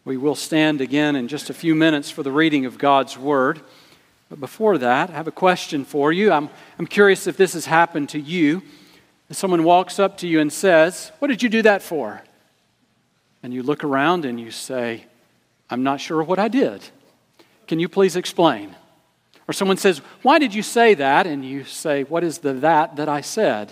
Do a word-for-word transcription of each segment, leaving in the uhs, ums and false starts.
We will stand again in just a few minutes for the reading of God's Word. But before that, I have a question for you. I'm, I'm curious if this has happened to you. If someone walks up to you and says, "What did you do that for?" And you look around and you say, "I'm not sure what I did. Can you please explain?" Or someone says, "Why did you say that?" And you say, "What is the that that I said?"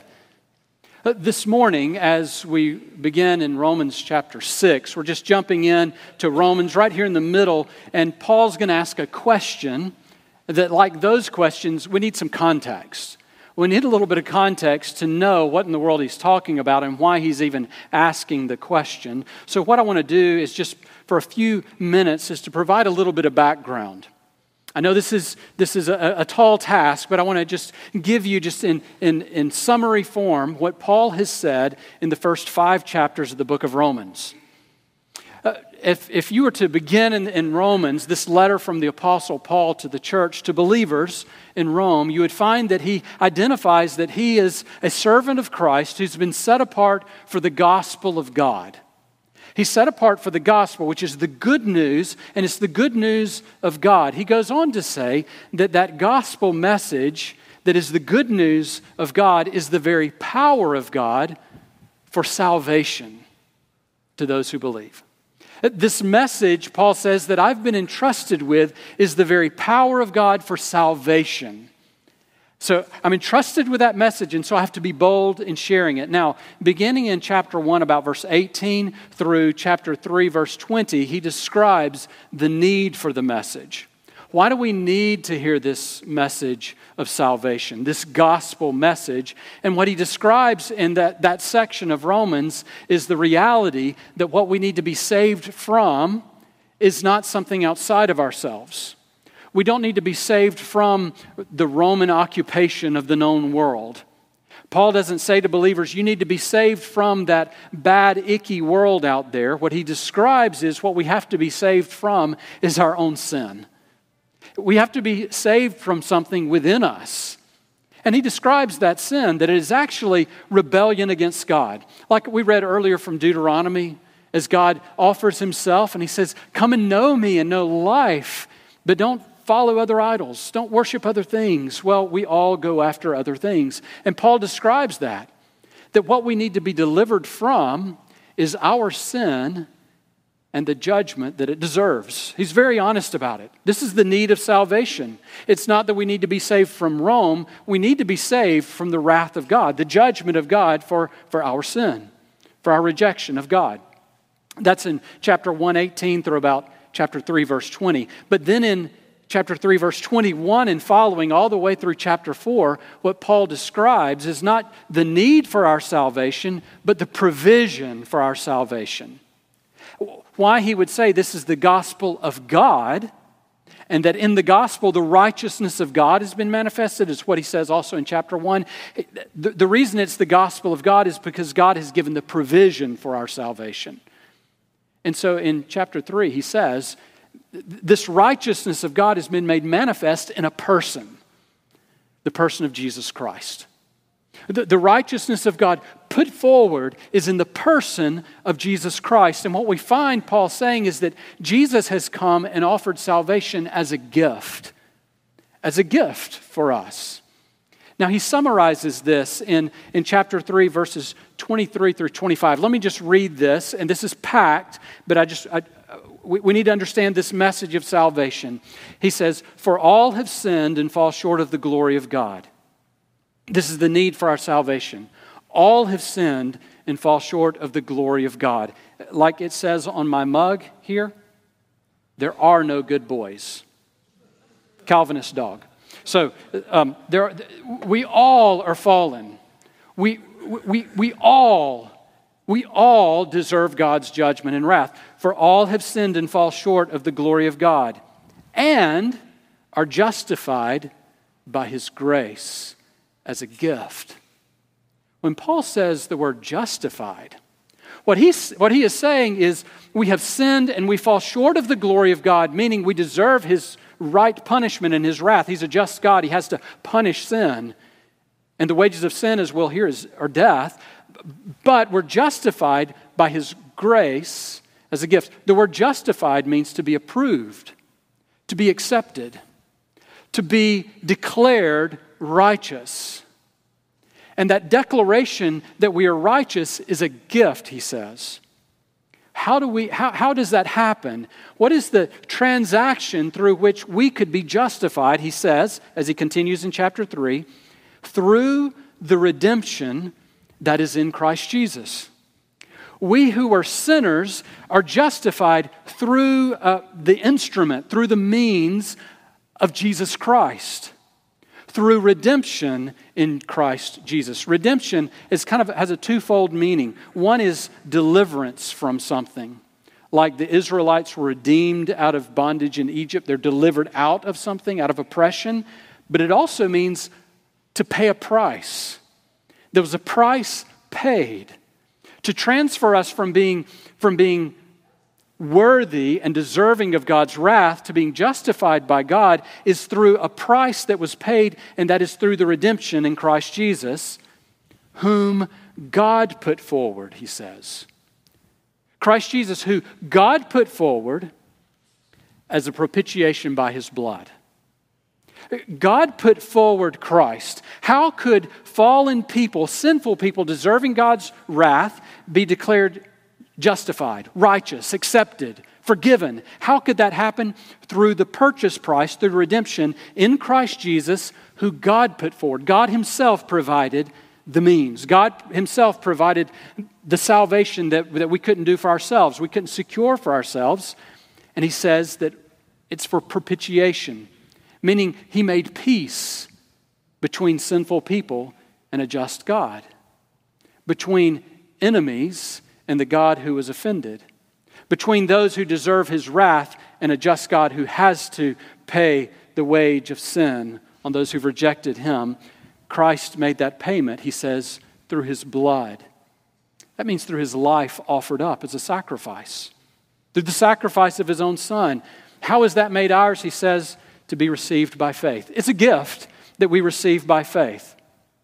This morning, as we begin in Romans chapter six, we're just jumping in to Romans right here in the middle, and Paul's going to ask a question that, like those questions, we need some context. We need a little bit of context to know what in the world he's talking about and why he's even asking the question. So what I want to do is just, for a few minutes, is to provide a little bit of background. I know this is this is a, a tall task, but I want to just give you just in, in, in summary form what Paul has said in the first five chapters of the book of Romans. Uh, if, if you were to begin in, in Romans, this letter from the Apostle Paul to the church, to believers in Rome, you would find that he identifies that he is a servant of Christ who's been set apart for the gospel of God. He's set apart for the gospel, which is the good news, and it's the good news of God. He goes on to say that that gospel message that is the good news of God is the very power of God for salvation to those who believe. This message, Paul says, that I've been entrusted with is the very power of God for salvation. So I'm entrusted with that message, and so I have to be bold in sharing it. Now, beginning in chapter one, about verse eighteen through chapter three, verse twenty, he describes the need for the message. Why do we need to hear this message of salvation, this gospel message? And what he describes in that, that section of Romans is the reality that what we need to be saved from is not something outside of ourselves. We don't need to be saved from the Roman occupation of the known world. Paul doesn't say to believers, you need to be saved from that bad, icky world out there. What he describes is what we have to be saved from is our own sin. We have to be saved from something within us. And he describes that sin, that it is actually rebellion against God. Like we read earlier from Deuteronomy, as God offers himself and he says, "Come and know me and know life, but don't follow other idols. Don't worship other things." Well, we all go after other things. And Paul describes that, that what we need to be delivered from is our sin and the judgment that it deserves. He's very honest about it. This is the need of salvation. It's not that we need to be saved from Rome. We need to be saved from the wrath of God, the judgment of God for, for our sin, for our rejection of God. That's in chapter one eighteen through about chapter three, verse twenty. But then in chapter three, verse twenty-one and following all the way through chapter four, what Paul describes is not the need for our salvation, but the provision for our salvation. Why he would say this is the gospel of God, and that in the gospel the righteousness of God has been manifested, is what he says also in chapter one. The, the reason it's the gospel of God is because God has given the provision for our salvation. And so in chapter three he says, this righteousness of God has been made manifest in a person, the person of Jesus Christ. The, the righteousness of God put forward is in the person of Jesus Christ. And what we find Paul saying is that Jesus has come and offered salvation as a gift, as a gift for us. Now he summarizes this in, in chapter three, verses twenty-three through twenty-five. Let me just read this, and this is packed, but I just... I, We, we need to understand this message of salvation. He says, "For all have sinned and fall short of the glory of God." This is the need for our salvation. All have sinned and fall short of the glory of God. Like it says on my mug here, there are no good boys. Calvinist dog. So um, there, are, we all are fallen. We we we all. We all deserve God's judgment and wrath. For all have sinned and fall short of the glory of God, and are justified by his grace as a gift. When Paul says the word justified, what he's, what he is saying is we have sinned and we fall short of the glory of God, meaning we deserve his right punishment and his wrath. He's a just God. He has to punish sin. And the wages of sin, as we'll hear, is, are death. But we're justified by his grace as a gift. The word justified means to be approved, to be accepted, to be declared righteous. And that declaration that we are righteous is a gift, he says. How do we, how, how does that happen? What is the transaction through which we could be justified? He says, as he continues in chapter three, through the redemption that is in Christ Jesus. We who are sinners are justified through uh, the instrument, through the means of Jesus Christ, through redemption in Christ Jesus. Redemption is kind of has a twofold meaning. One is deliverance from something. Like the Israelites were redeemed out of bondage in Egypt, they're delivered out of something, out of oppression. But it also means to pay a price. There was a price paid to transfer us from being, from being worthy and deserving of God's wrath to being justified by God is through a price that was paid, and that is through the redemption in Christ Jesus, whom God put forward, he says. Christ Jesus, who God put forward as a propitiation by his blood. God put forward Christ. How could fallen people, sinful people, deserving God's wrath, be declared justified, righteous, accepted, forgiven? How could that happen? Through the purchase price, through redemption in Christ Jesus, who God put forward. God himself provided the means. God himself provided the salvation that, that we couldn't do for ourselves. We couldn't secure for ourselves. And he says that it's for propitiation, meaning he made peace between sinful people and a just God, between enemies and the God who was offended, between those who deserve his wrath and a just God who has to pay the wage of sin on those who've rejected him. Christ made that payment, he says, through his blood. That means through his life offered up as a sacrifice, through the sacrifice of his own son. How is that made ours? He says, to be received by faith. It's a gift that we receive by faith.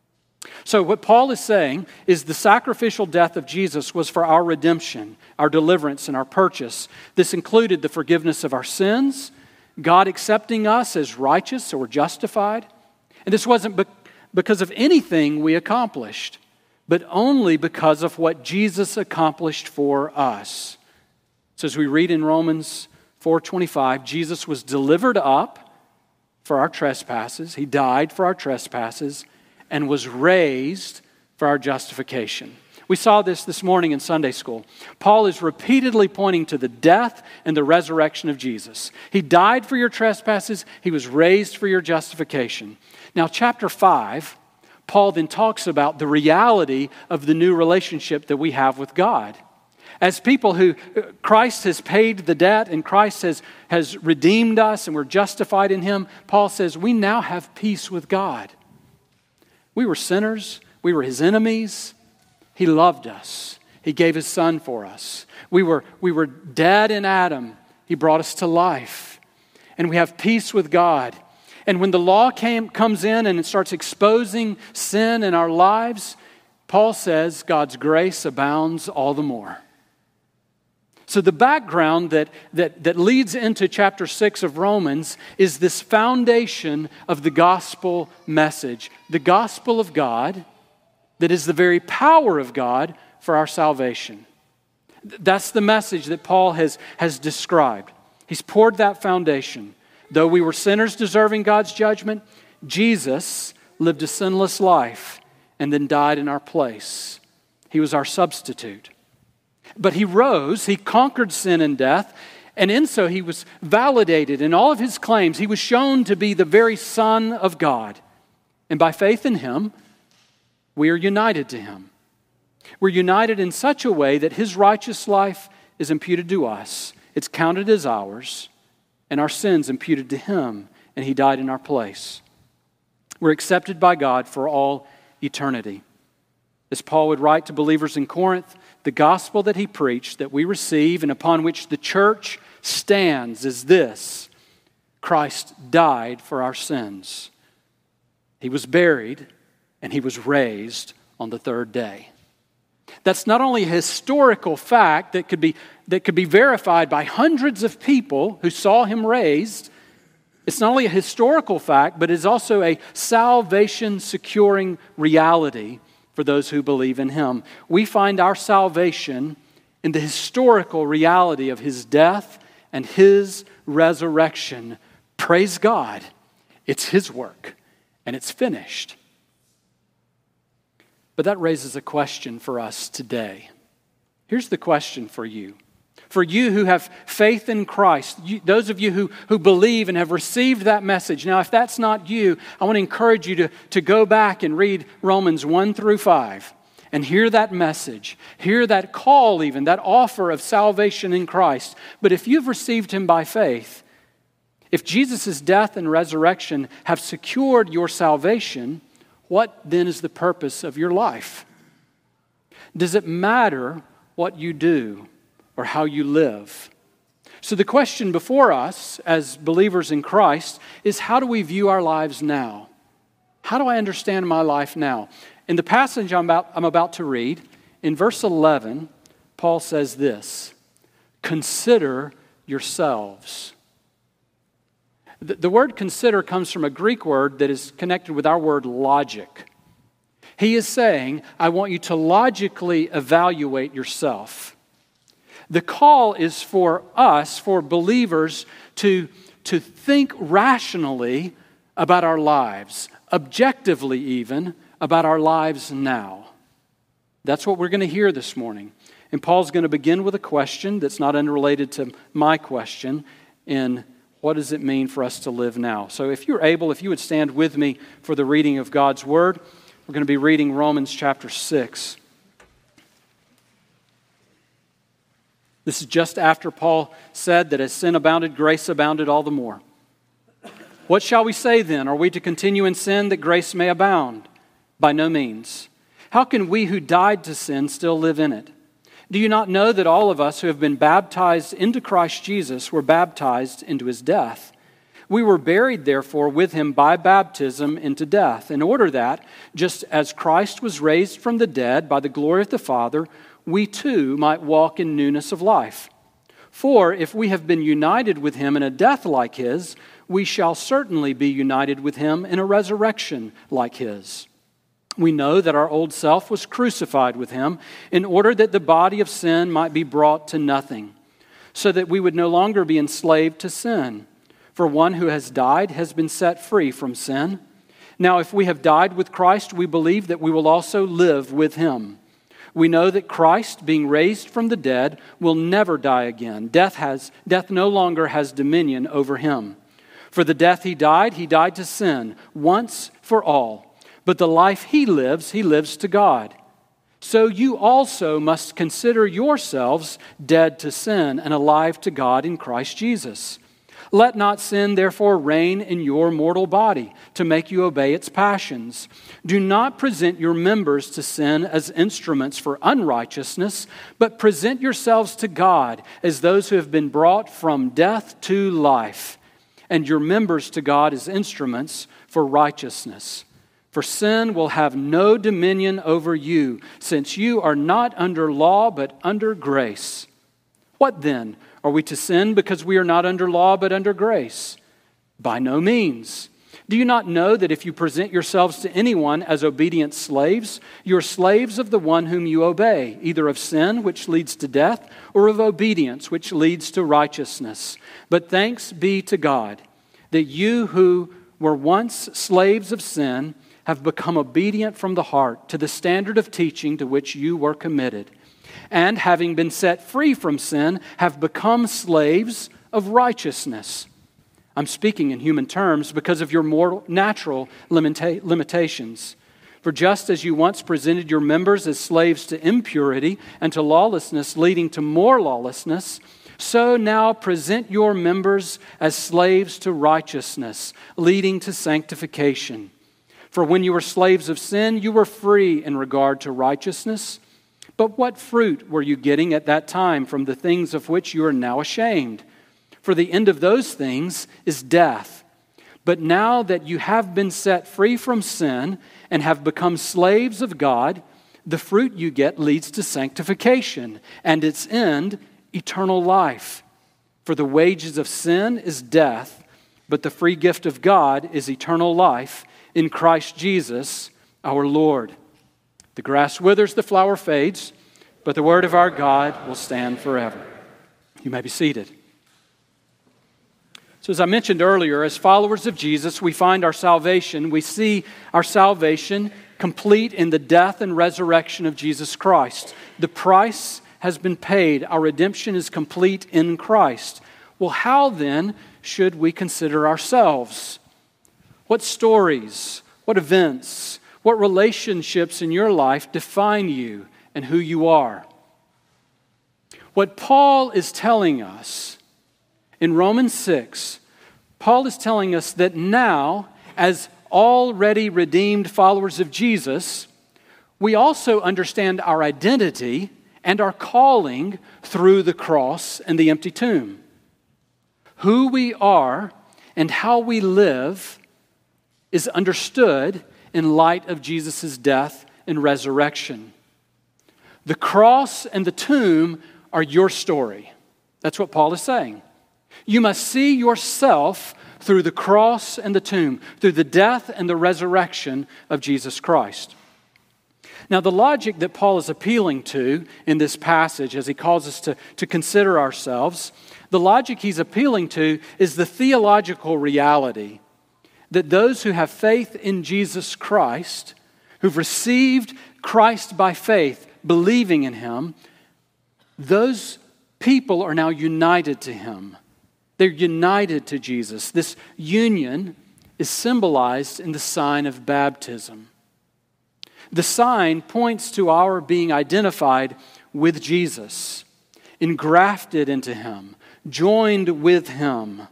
So what Paul is saying is the sacrificial death of Jesus was for our redemption, our deliverance, and our purchase. This included the forgiveness of our sins, God accepting us as righteous or justified. And this wasn't be- because of anything we accomplished, but only because of what Jesus accomplished for us. So as we read in Romans four twenty-five, Jesus was delivered up for our trespasses. He died for our trespasses and was raised for our justification. We saw this this morning in Sunday school. Paul is repeatedly pointing to the death and the resurrection of Jesus. He died for your trespasses. He was raised for your justification. Now, chapter five, Paul then talks about the reality of the new relationship that we have with God. As people who, Christ has paid the debt and Christ has, has redeemed us and we're justified in him, Paul says we now have peace with God. We were sinners. We were his enemies. He loved us. He gave his son for us. We were, we were dead in Adam. He brought us to life. And we have peace with God. And when the law came, comes in and it starts exposing sin in our lives, Paul says God's grace abounds all the more. So the background that, that, that leads into chapter six of Romans is this foundation of the gospel message. The gospel of God that is the very power of God for our salvation. That's the message that Paul has, has described. He's poured that foundation. Though we were sinners deserving God's judgment, Jesus lived a sinless life and then died in our place. He was our substitute. But he rose, he conquered sin and death, and in so he was validated in all of his claims. He was shown to be the very Son of God. And by faith in him, we are united to him. We're united in such a way that his righteous life is imputed to us. It's counted as ours, and our sins imputed to him, and he died in our place. We're accepted by God for all eternity. As Paul would write to believers in Corinth, the gospel that he preached, that we receive and upon which the church stands is this: Christ died for our sins. He was buried and he was raised on the third day. That's not only a historical fact that could be, that could be verified by hundreds of people who saw him raised. It's not only a historical fact, but it's also a salvation-securing reality for those who believe in him. We find our salvation in the historical reality of his death and his resurrection. Praise God. It's his work, and it's finished. But that raises a question for us today. Here's the question for you. For you who have faith in Christ, you, those of you who, who believe and have received that message. Now, if that's not you, I want to encourage you to, to go back and read Romans one through five and hear that message. Hear that call even, that offer of salvation in Christ. But if you've received him by faith, if Jesus' death and resurrection have secured your salvation, what then is the purpose of your life? Does it matter what you do or how you live? So the question before us as believers in Christ is, how do we view our lives now? How do I understand my life now? In the passage I'm about, I'm about to read, in verse eleven, Paul says this: consider yourselves. The, the word consider comes from a Greek word that is connected with our word logic. He is saying, I want you to logically evaluate yourself. The call is for us, for believers, to, to think rationally about our lives, objectively even, about our lives now. That's what we're going to hear this morning. And Paul's going to begin with a question that's not unrelated to my question in what does it mean for us to live now? So if you're able, if you would stand with me for the reading of God's Word, we're going to be reading Romans chapter six. This is just after Paul said that as sin abounded, grace abounded all the more. What shall we say then? Are we to continue in sin that grace may abound? By no means. How can we who died to sin still live in it? Do you not know that all of us who have been baptized into Christ Jesus were baptized into his death? We were buried, therefore, with him by baptism into death, in order that, just as Christ was raised from the dead by the glory of the Father, we too might walk in newness of life. For if we have been united with him in a death like his, we shall certainly be united with him in a resurrection like his. We know that our old self was crucified with him in order that the body of sin might be brought to nothing, so that we would no longer be enslaved to sin. For one who has died has been set free from sin. Now, if we have died with Christ, we believe that we will also live with him. We know that Christ, being raised from the dead, will never die again. Death has, death no longer has dominion over him. For the death he died, he died to sin, once for all. But the life he lives, he lives to God. So you also must consider yourselves dead to sin and alive to God in Christ Jesus. Let not sin therefore reign in your mortal body to make you obey its passions. Do not present your members to sin as instruments for unrighteousness, but present yourselves to God as those who have been brought from death to life, and your members to God as instruments for righteousness. For sin will have no dominion over you, since you are not under law but under grace. What then? Are we to sin because we are not under law but under grace? By no means. Do you not know that if you present yourselves to anyone as obedient slaves, you are slaves of the one whom you obey, either of sin, which leads to death, or of obedience, which leads to righteousness? But thanks be to God that you who were once slaves of sin have become obedient from the heart to the standard of teaching to which you were committed. And having been set free from sin, have become slaves of righteousness. I'm speaking in human terms because of your mortal, natural limita- limitations. For just as you once presented your members as slaves to impurity and to lawlessness, leading to more lawlessness, so now present your members as slaves to righteousness, leading to sanctification. For when you were slaves of sin, you were free in regard to righteousness. But what fruit were you getting at that time from the things of which you are now ashamed? For the end of those things is death. But now that you have been set free from sin and have become slaves of God, the fruit you get leads to sanctification, and its end, eternal life. For the wages of sin is death, but the free gift of God is eternal life in Christ Jesus our Lord. The grass withers, the flower fades, but the word of our God will stand forever. You may be seated. So as I mentioned earlier, as followers of Jesus, we find our salvation, we see our salvation complete in the death and resurrection of Jesus Christ. The price has been paid. Our redemption is complete in Christ. Well, how then should we consider ourselves? What stories, what events, what relationships in your life define you and who you are? What Paul is telling us in Romans six, Paul is telling us that now, as already redeemed followers of Jesus, we also understand our identity and our calling through the cross and the empty tomb. Who we are and how we live is understood in light of Jesus' death and resurrection. The cross and the tomb are your story. That's what Paul is saying. You must see yourself through the cross and the tomb, through the death and the resurrection of Jesus Christ. Now, the logic that Paul is appealing to in this passage as he calls us to, to consider ourselves, the logic he's appealing to is the theological reality that those who have faith in Jesus Christ, who've received Christ by faith, believing in Him, those people are now united to Him. They're united to Jesus. This union is symbolized in the sign of baptism. The sign points to our being identified with Jesus, engrafted into Him, joined with Him.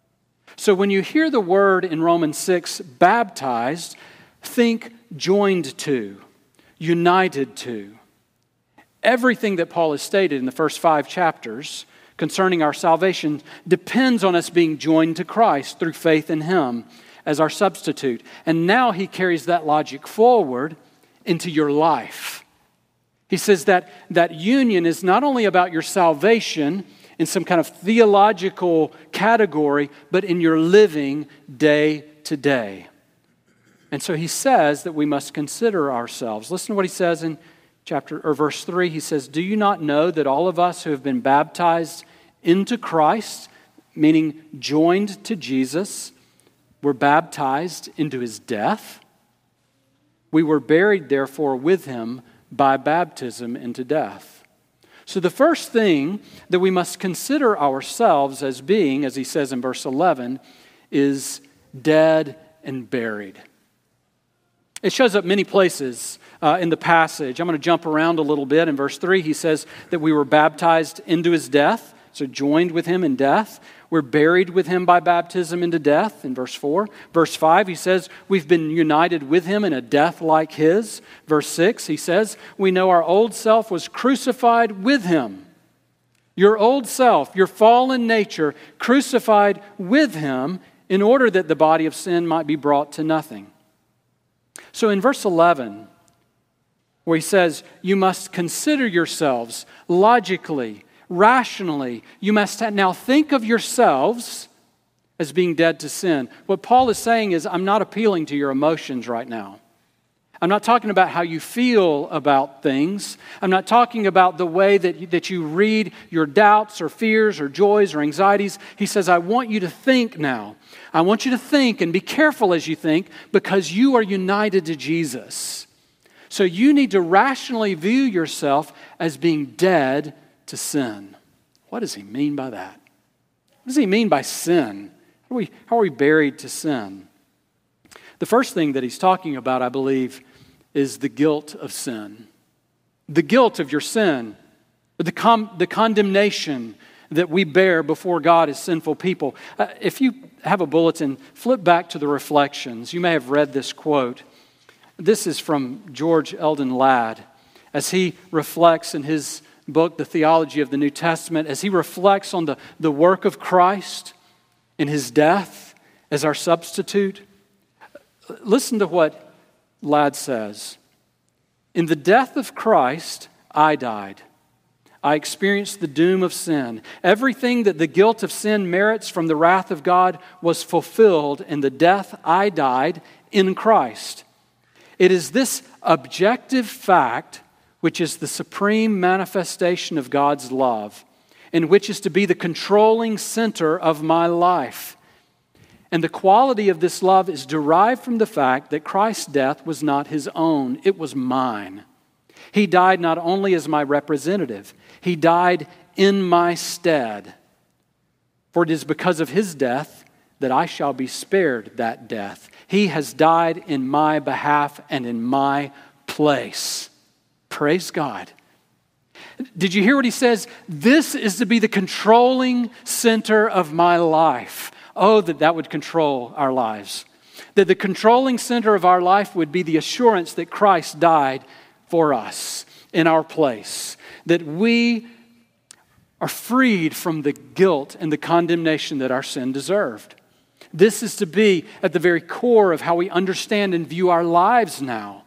So when you hear the word in Romans six, baptized, think joined to, united to. Everything that Paul has stated in the first five chapters concerning our salvation depends on us being joined to Christ through faith in Him as our substitute. And now he carries that logic forward into your life. He says that that union is not only about your salvation in some kind of theological category, but in your living day to day. And so he says that we must consider ourselves. Listen to what he says in chapter or verse three. He says, "Do you not know that all of us who have been baptized into Christ," meaning joined to Jesus, were baptized into His death? "We were buried, therefore, with Him by baptism into death." So the first thing that we must consider ourselves as being, as he says in verse eleven, is dead and buried. It shows up many places uh, in the passage. I'm going to jump around a little bit. In verse three, he says that we were baptized into His death, so joined with Him in death. We're buried with Him by baptism into death, in verse four. Verse five, he says we've been united with Him in a death like His. Verse six, he says we know our old self was crucified with Him. Your old self, your fallen nature, crucified with Him in order that the body of sin might be brought to nothing. So in verse eleven, where he says, you must consider yourselves logically, rationally, you must now think of yourselves as being dead to sin. What Paul is saying is, I'm not appealing to your emotions right now. I'm not talking about how you feel about things. I'm not talking about the way that you, that you read your doubts or fears or joys or anxieties. He says, I want you to think now. I want you to think and be careful as you think because you are united to Jesus. So you need to rationally view yourself as being dead to sin. What does he mean by that? What does he mean by sin? How are we, how are we buried to sin? The first thing that he's talking about, I believe, is the guilt of sin. The guilt of your sin, the, com- the condemnation that we bear before God as sinful people. Uh, if you have a bulletin, flip back to the reflections. You may have read this quote. This is from George Eldon Ladd as he reflects in his book, The Theology of the New Testament, as he reflects on the, the work of Christ in His death as our substitute. Listen to what Ladd says. In the death of Christ, I died. I experienced the doom of sin. Everything that the guilt of sin merits from the wrath of God was fulfilled in the death I died in Christ. It is this objective fact which is the supreme manifestation of God's love, and which is to be the controlling center of my life. And the quality of this love is derived from the fact that Christ's death was not his own, it was mine. He died not only as my representative, he died in my stead. For it is because of his death that I shall be spared that death. He has died in my behalf and in my place. Praise God. Did you hear what he says? This is to be the controlling center of my life. Oh, that that would control our lives. That the controlling center of our life would be the assurance that Christ died for us in our place. That we are freed from the guilt and the condemnation that our sin deserved. This is to be at the very core of how we understand and view our lives now.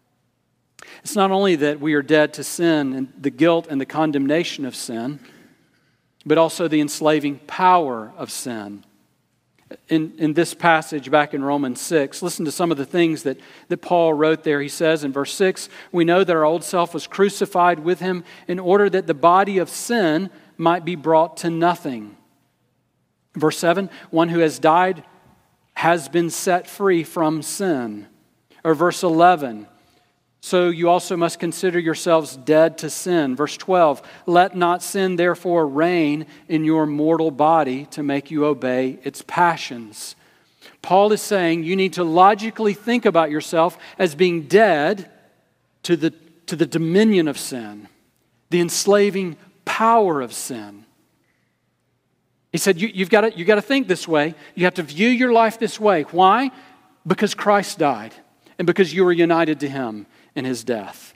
It's not only that we are dead to sin and the guilt and the condemnation of sin, but also the enslaving power of sin. In, in this passage back in Romans six, listen to some of the things that, that Paul wrote there. He says in verse six, we know that our old self was crucified with him in order that the body of sin might be brought to nothing. Verse seven, one who has died has been set free from sin. Or verse eleven, so you also must consider yourselves dead to sin. Verse twelve, let not sin therefore reign in your mortal body to make you obey its passions. Paul is saying you need to logically think about yourself as being dead to the, to the dominion of sin, the enslaving power of sin. He said you, you've got to, you've got to think this way. You have to view your life this way. Why? Because Christ died and because you were united to him in his death.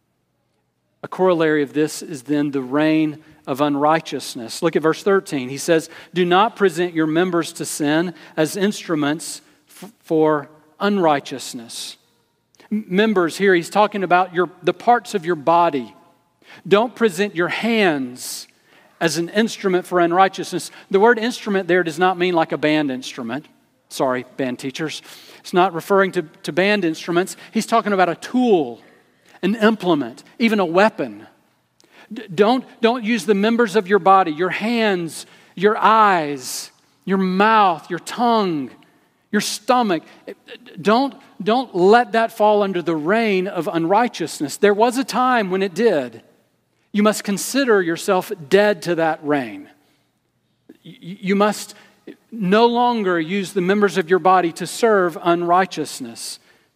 A corollary of this is then the reign of unrighteousness. Look at verse thirteen. He says, do not present your members to sin as instruments f- for unrighteousness. M- members here, he's talking about your the parts of your body. Don't present your hands as an instrument for unrighteousness. The word instrument there does not mean like a band instrument. Sorry, band teachers. It's not referring to, to band instruments. He's talking about a tool, an implement, even a weapon. D- don't, don't use the members of your body, your hands, your eyes, your mouth, your tongue, your stomach. Don't, don't let that fall under the reign of unrighteousness. There was a time when it did. You must consider yourself dead to that reign. You, you must no longer use the members of your body to serve unrighteousness.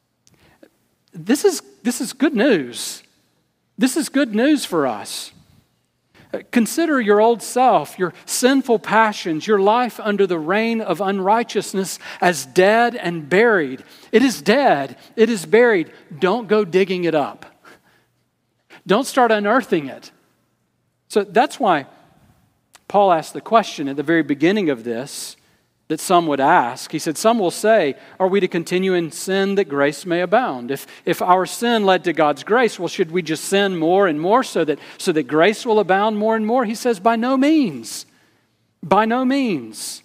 This is, this is good news. This is good news for us. Consider your old self, your sinful passions, your life under the reign of unrighteousness as dead and buried. It is dead. It is buried. Don't go digging it up. Don't start unearthing it. So that's why Paul asked the question at the very beginning of this that some would ask. He said, some will say, are we to continue in sin that grace may abound? If, if our sin led to God's grace, well, should we just sin more and more so that, so that grace will abound more and more? He says, by no means. By no means.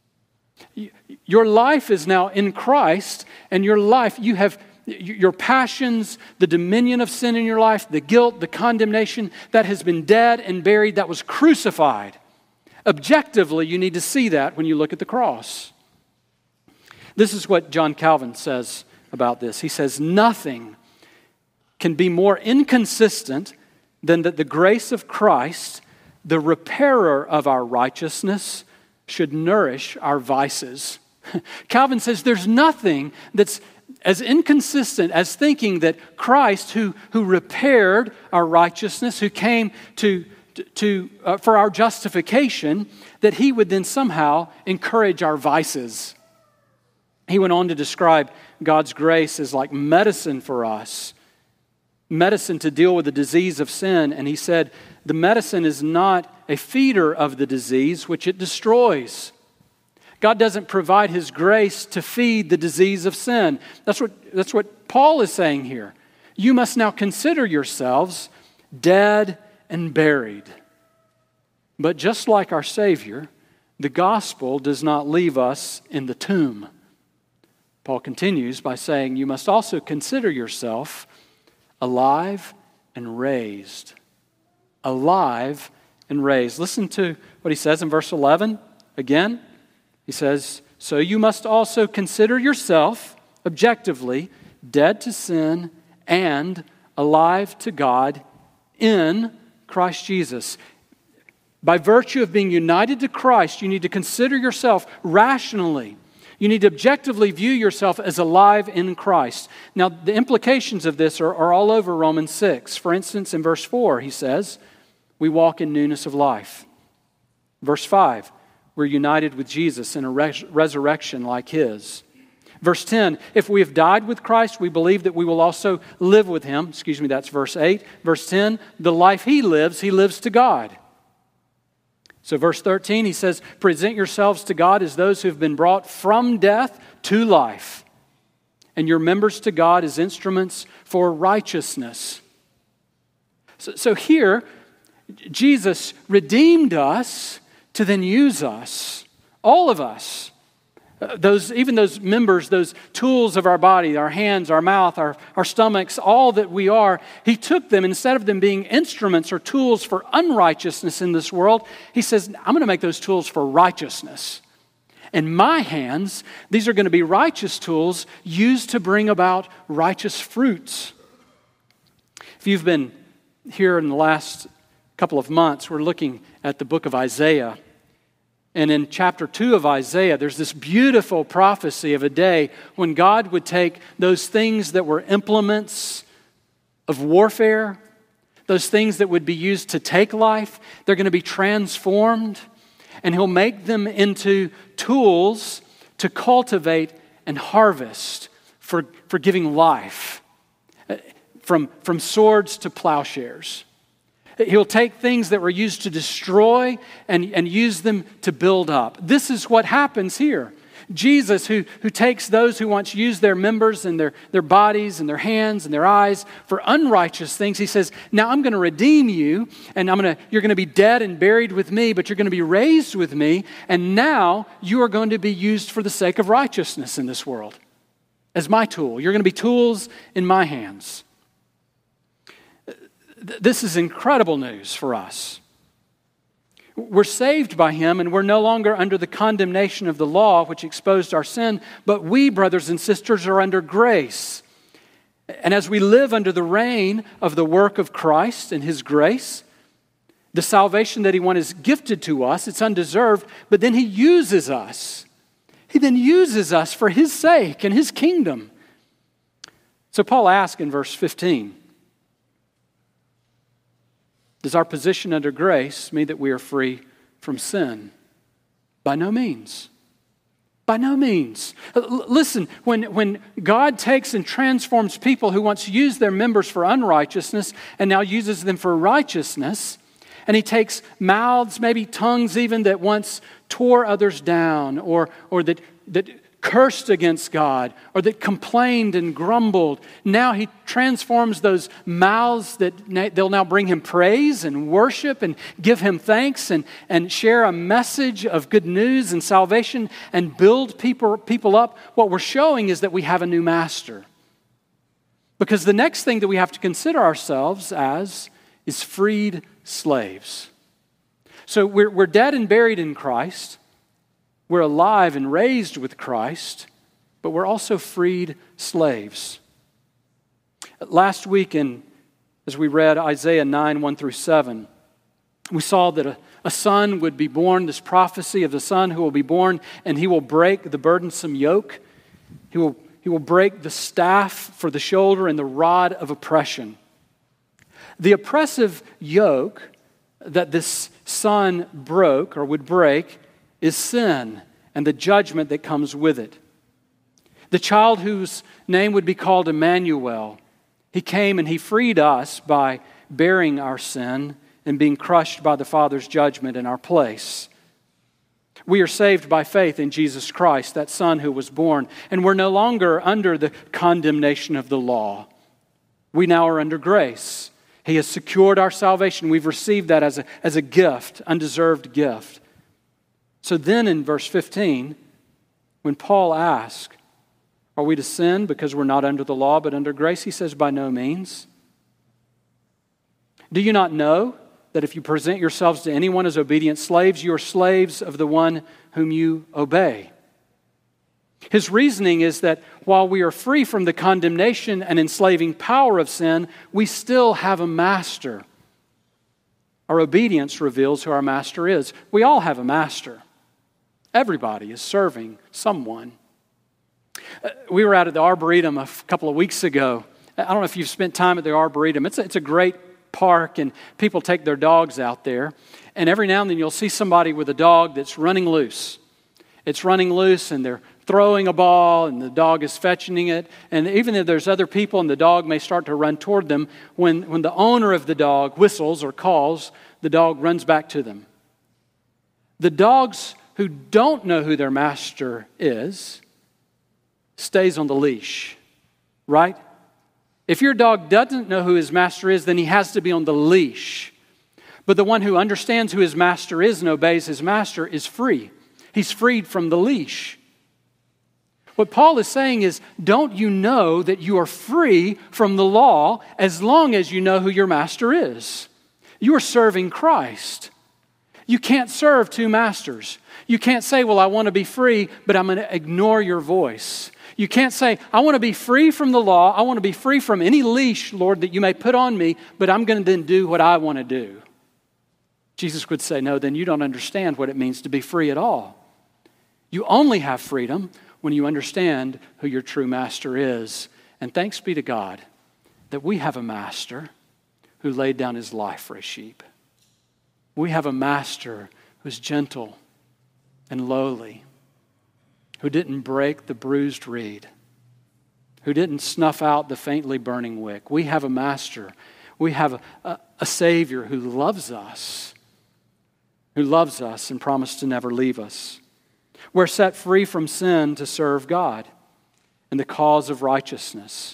Your life is now in Christ, and your life, you have your passions, the dominion of sin in your life, the guilt, the condemnation, that has been dead and buried, that was crucified. Objectively, you need to see that when you look at the cross. This is what John Calvin says about this. He says, nothing can be more inconsistent than that the grace of Christ, the repairer of our righteousness, should nourish our vices. Calvin says there's nothing that's as inconsistent as thinking that Christ, who, who repaired our righteousness, who came to to uh, for our justification, that he would then somehow encourage our vices. He went on to describe God's grace as like medicine for us, medicine to deal with the disease of sin. And he said, the medicine is not a feeder of the disease, which it destroys. God doesn't provide his grace to feed the disease of sin. That's what, that's what Paul is saying here. you must now consider yourselves dead and buried. But just like our Savior, the gospel does not leave us in the tomb. Paul continues by saying, you must also consider yourself alive and raised. Alive and raised. Listen to what he says in verse eleven. Again, he says, so you must also consider yourself objectively dead to sin and alive to God in Christ Jesus. By virtue of being united to Christ, you need to consider yourself rationally. You need to objectively view yourself as alive in Christ. Now, the implications of this are, are all over Romans six. For instance, in verse four, he says, we walk in newness of life. Verse five, we're united with Jesus in a res- resurrection like His. Verse ten, if we have died with Christ, we believe that we will also live with Him. Excuse me, that's verse eight. Verse ten, the life He lives, He lives to God. So verse thirteen, he says, present yourselves to God as those who have been brought from death to life, and your members to God as instruments for righteousness. So, so here, Jesus redeemed us to then use us, all of us. Those, even those members, those tools of our body, our hands, our mouth, our, our stomachs, all that we are, He took them, instead of them being instruments or tools for unrighteousness in this world, He says, I'm going to make those tools for righteousness. In my hands, these are going to be righteous tools used to bring about righteous fruits. If you've been here in the last couple of months, we're looking at the book of Isaiah. And in chapter two of Isaiah, there's this beautiful prophecy of a day when God would take those things that were implements of warfare, those things that would be used to take life, they're going to be transformed, and He'll make them into tools to cultivate and harvest for, for giving life, from, from swords to plowshares. He'll take things that were used to destroy and, and use them to build up. This is what happens here. Jesus, who, who takes those who once used their members and their, their bodies and their hands and their eyes for unrighteous things, He says, now I'm going to redeem you, and I'm going to, you're going to be dead and buried with me, but you're going to be raised with me, and now you are going to be used for the sake of righteousness in this world as my tool. You're going to be tools in my hands. This is incredible news for us. We're saved by Him, and we're no longer under the condemnation of the law, which exposed our sin, but we, brothers and sisters, are under grace. And as we live under the reign of the work of Christ and His grace, the salvation that He won is gifted to us. It's undeserved, but then He uses us. He then uses us for His sake and His kingdom. So Paul asks in verse fifteen, does our position under grace mean that we are free from sin? By no means. By no means. L- listen, when, when God takes and transforms people who once used their members for unrighteousness and now uses them for righteousness, and He takes mouths, maybe tongues even, that once tore others down or, or that, that cursed against God or that complained and grumbled. Now He transforms those mouths that they'll now bring Him praise and worship and give Him thanks and, and share a message of good news and salvation and build people, people up. What we're showing is that we have a new master. Because the next thing that we have to consider ourselves as is freed slaves. So we're, we're dead and buried in Christ. We're alive and raised with Christ, but we're also freed slaves. Last week, in, as we read Isaiah nine, one through seven, we saw that a, a son would be born, this prophecy of the son who will be born, and he will break the burdensome yoke. He will, he will break the staff for the shoulder and the rod of oppression. The oppressive yoke that this son broke or would break is sin and the judgment that comes with it. The child whose name would be called Emmanuel, He came and He freed us by bearing our sin and being crushed by the Father's judgment in our place. We are saved by faith in Jesus Christ, that Son who was born, and we're no longer under the condemnation of the law. We now are under grace. He has secured our salvation. We've received that as a, as a gift, undeserved gift. So then in verse fifteen, when Paul asks, are we to sin because we're not under the law but under grace? He says, by no means. Do you not know that if you present yourselves to anyone as obedient slaves, you are slaves of the one whom you obey? His reasoning is that while we are free from the condemnation and enslaving power of sin, we still have a master. Our obedience reveals who our master is. We all have a master. Everybody is serving someone. We were out at the Arboretum a couple of weeks ago. I don't know if you've spent time at the Arboretum. It's a, it's a great park, and people take their dogs out there. And every now and then you'll see somebody with a dog that's running loose. It's running loose, and they're throwing a ball, and the dog is fetching it. And even if there's other people and the dog may start to run toward them, when, when the owner of the dog whistles or calls, the dog runs back to them. The dogs who don't know who their master is stays on the leash, right? If your dog doesn't know who his master is, then he has to be on the leash. But the one who understands who his master is and obeys his master is free. He's freed from the leash. What Paul is saying is, don't you know that you are free from the law as long as you know who your master is? You are serving Christ. You can't serve two masters. You can't say, well, I want to be free, but I'm going to ignore your voice. You can't say, I want to be free from the law. I want to be free from any leash, Lord, that you may put on me, but I'm going to then do what I want to do. Jesus would say, no, then you don't understand what it means to be free at all. You only have freedom when you understand who your true master is. And thanks be to God that we have a master who laid down his life for his sheep. We have a master who's gentle and lowly, who didn't break the bruised reed, who didn't snuff out the faintly burning wick. We have a master. We have a, a, a Savior who loves us, who loves us and promised to never leave us. We're set free from sin to serve God in the cause of righteousness.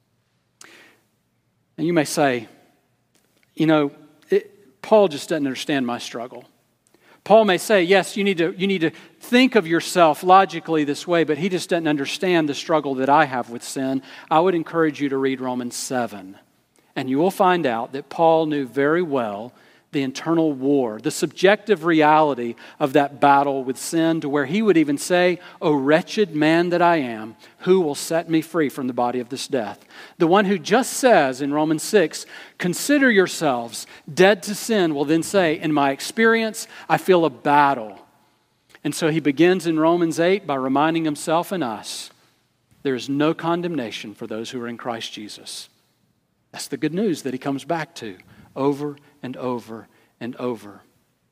And you may say, you know, it, Paul just doesn't understand my struggle. Paul may say, yes, you need to you need to think of yourself logically this way, but he just doesn't understand the struggle that I have with sin. I would encourage you to read Romans seven, and you will find out that Paul knew very well the internal war, the subjective reality of that battle with sin, to where he would even say, O wretched man that I am, who will set me free from the body of this death? The one who just says in Romans six, consider yourselves dead to sin, will then say, in my experience, I feel a battle. And so he begins in Romans eight by reminding himself and us, there is no condemnation for those who are in Christ Jesus. That's the good news that he comes back to over and over and over.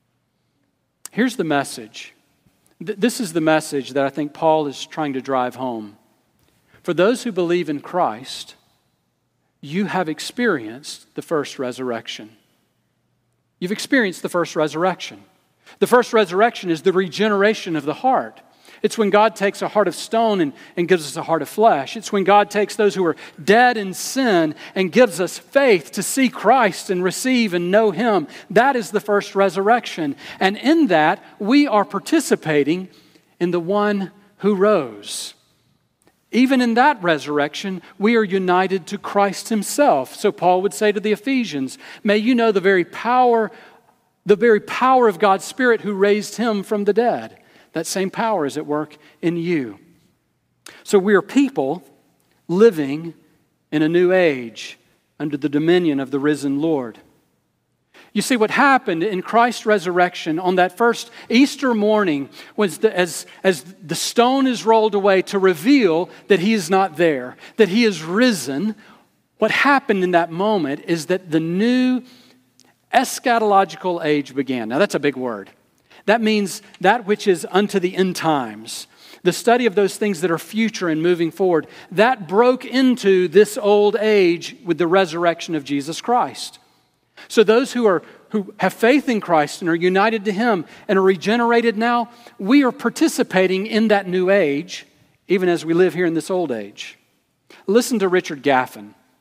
Here's the message. This is the message that I think Paul is trying to drive home. For those who believe in Christ, you have experienced the first resurrection. You've experienced the first resurrection. The first resurrection is the regeneration of the heart. It's when God takes a heart of stone and, and gives us a heart of flesh. It's when God takes those who are dead in sin and gives us faith to see Christ and receive and know Him. That is the first resurrection. And in that, we are participating in the one who rose. Even in that resurrection, we are united to Christ Himself. So Paul would say to the Ephesians, may you know the very power, the very power of God's Spirit who raised Him from the dead. That same power is at work in you. So we are people living in a new age under the dominion of the risen Lord. You see, what happened in Christ's resurrection on that first Easter morning was the, as, as the stone is rolled away to reveal that He is not there, that He is risen. What happened in that moment is that the new eschatological age began. Now that's a big word. That means that which is unto the end times. The study of those things that are future and moving forward. That broke into this old age with the resurrection of Jesus Christ. So those who are who have faith in Christ and are united to Him and are regenerated now, we are participating in that new age, even as we live here in this old age. Listen to Richard Gaffin.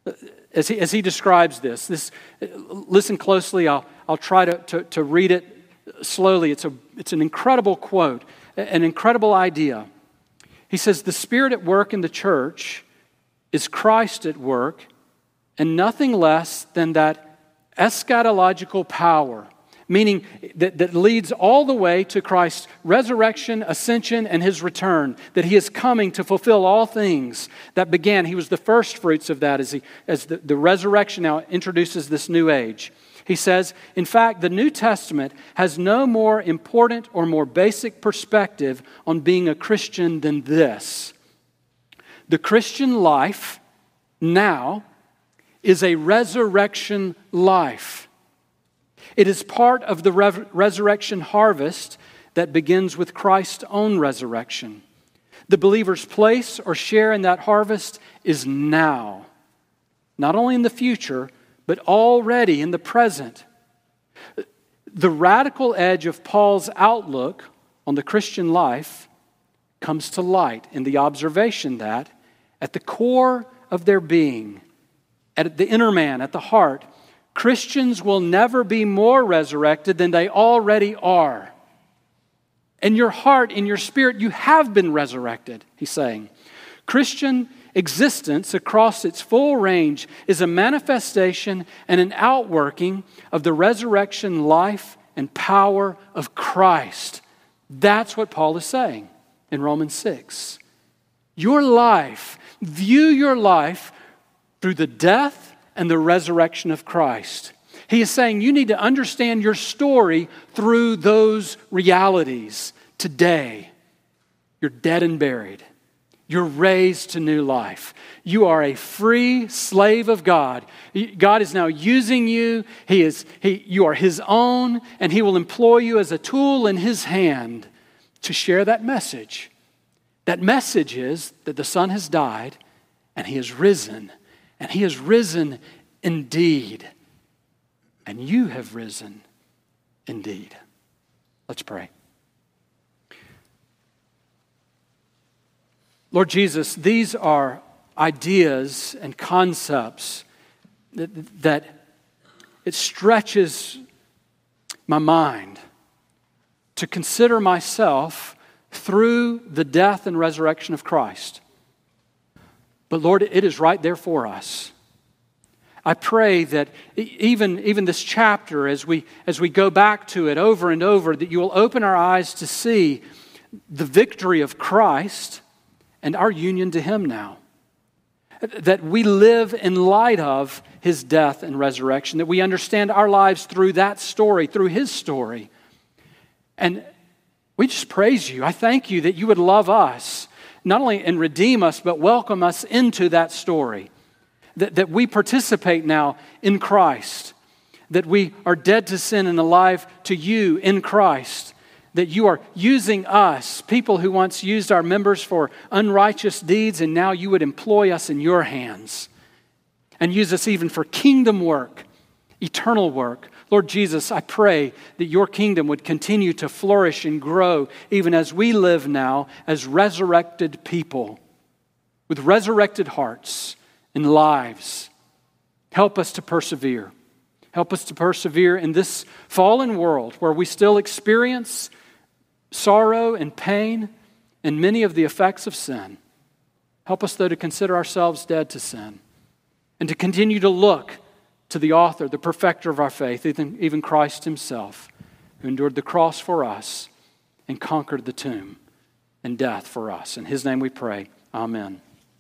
as he, as he describes this. This, listen closely. I'll, I'll try to, to, to read it slowly. It's, a, it's an incredible quote, an incredible idea. He says, the Spirit at work in the church is Christ at work, and nothing less than that eschatological power, meaning that, that leads all the way to Christ's resurrection, ascension, and His return, that He is coming to fulfill all things that began. He was the first fruits of that as, he, as the, the resurrection now introduces this new age. He says, in fact, the New Testament has no more important or more basic perspective on being a Christian than this. The Christian life now is a resurrection life. It is part of the re- resurrection harvest that begins with Christ's own resurrection. The believer's place or share in that harvest is now, not only in the future, but already in the present. The radical edge of Paul's outlook on the Christian life comes to light in the observation that at the core of their being, at the inner man, at the heart, Christians will never be more resurrected than they already are. In your heart, in your spirit, you have been resurrected, he's saying. Christian existence across its full range is a manifestation and an outworking of the resurrection life and power of Christ. That's what Paul is saying in Romans six. Your life, view your life through the death and the resurrection of Christ. He is saying you need to understand your story through those realities. Today, you're dead and buried. You're raised to new life. You are a free slave of God. God is now using you. He is, he, you are His own, and He will employ you as a tool in His hand to share that message. That message is that the Son has died and He has risen. And He has risen indeed. And you have risen indeed. Let's pray. Lord Jesus, these are ideas and concepts that, that it stretches my mind to consider myself through the death and resurrection of Christ. But Lord, it is right there for us. I pray that even, even this chapter, as we, as we go back to it over and over, that you will open our eyes to see the victory of Christ and our union to Him now. That we live in light of His death and resurrection, that we understand our lives through that story, through His story. And we just praise You. I thank You that You would love us, not only and redeem us, but welcome us into that story. That, that we participate now in Christ. That we are dead to sin and alive to You in Christ. That You are using us, people who once used our members for unrighteous deeds, and now You would employ us in Your hands. And use us even for kingdom work, eternal work. Lord Jesus, I pray that Your kingdom would continue to flourish and grow even as we live now as resurrected people with resurrected hearts and lives. Help us to persevere. Help us to persevere in this fallen world where we still experience sorrow and pain and many of the effects of sin. Help us, though, to consider ourselves dead to sin and to continue to look to the author, the perfecter of our faith, even, even Christ Himself, who endured the cross for us and conquered the tomb and death for us. In His name we pray. Amen.